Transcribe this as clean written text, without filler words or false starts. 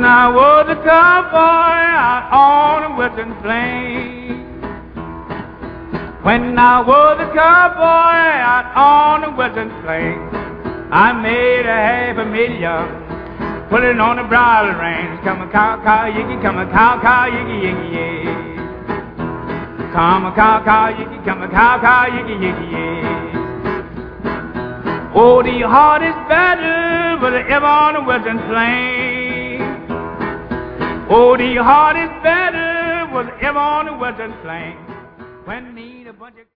When I was a cowboy out on a western plain. When I was a cowboy out on the western plain, I made a $500,000, put it on the bridle reins. Come a cow, cow, yiggy, come a cow, cow, yiggy, yiggy, yay. Come a cow, cow, yiggy, come a cow, cow, yiggy, yiggy, yay. Oh, the hardest battle was ever on the western plain. Oh, the hardest battle was ever on the western plain. When need a bunch of